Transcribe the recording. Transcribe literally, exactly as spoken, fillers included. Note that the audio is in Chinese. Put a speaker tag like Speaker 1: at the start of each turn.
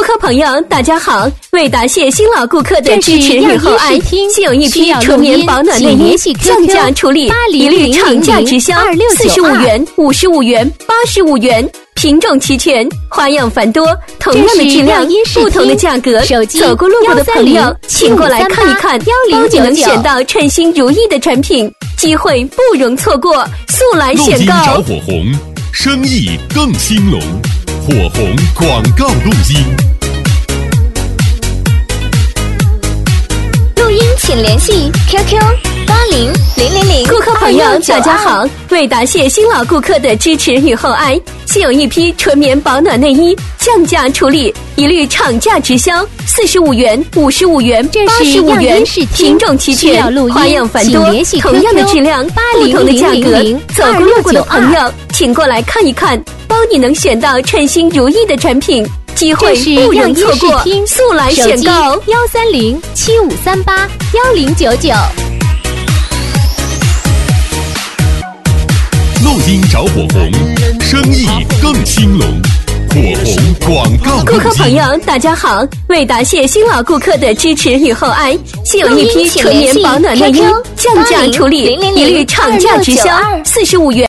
Speaker 1: 客朋友，大家好！为答谢新老顾客的支持与厚爱，现有一批纯棉保暖内衣降价处理，一律厂价直销，四十五元、五十五元、八十五元，品种齐全，花样繁多，同样的质量，不同的价格。走过路过的朋友，请过来看一看，包你能选到称心如意的产品，机会不容错过，速来选购。
Speaker 2: 找火红，生意更兴隆。火红广告录音，
Speaker 3: 录音请联系 Q Q 八零零零零。
Speaker 1: 顾客朋友，大家好！为答谢新老顾客的支持与厚爱，现有一批纯棉保暖内衣降价处理，一律厂价直销，四十五元、五十五元、八十五元，品种齐全，花样繁多，同样的质量，不同的价格。走过路过的朋友，请过来看一看，包你能选到称心如意的产品，机会不容错过，速来选购。
Speaker 3: 幺三零七五三八幺零九九。
Speaker 2: 录音找火红，生意更兴隆。火红广告录音。
Speaker 1: 顾客朋友，大家好！为答谢新老顾客的支持与厚爱，现有一批纯棉保暖内衣降价处理，一律厂价直销，四十五元。